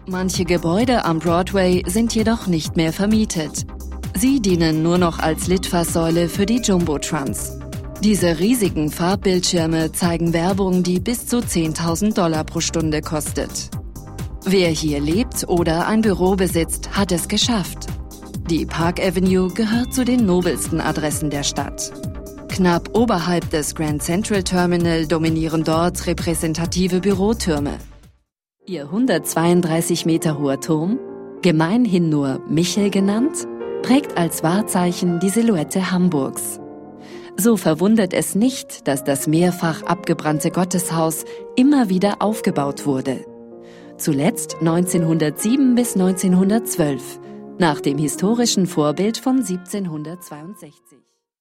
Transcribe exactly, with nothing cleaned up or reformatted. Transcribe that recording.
Manche Gebäude am Broadway sind jedoch nicht mehr vermietet. Sie dienen nur noch als Litfaßsäule für die Jumbotrons. Diese riesigen Farbbildschirme zeigen Werbung, die bis zu zehntausend Dollar pro Stunde kostet. Wer hier lebt oder ein Büro besitzt, hat es geschafft. Die Park Avenue gehört zu den nobelsten Adressen der Stadt. Knapp oberhalb des Grand Central Terminal dominieren dort repräsentative Bürotürme. Ihr hundertzweiunddreißig Meter hoher Turm, gemeinhin nur Michel genannt, prägt als Wahrzeichen die Silhouette Hamburgs. So verwundert es nicht, dass das mehrfach abgebrannte Gotteshaus immer wieder aufgebaut wurde. Zuletzt neunzehnhundertsieben bis neunzehnhundertzwölf, nach dem historischen Vorbild von siebzehnhundertzweiundsechzig.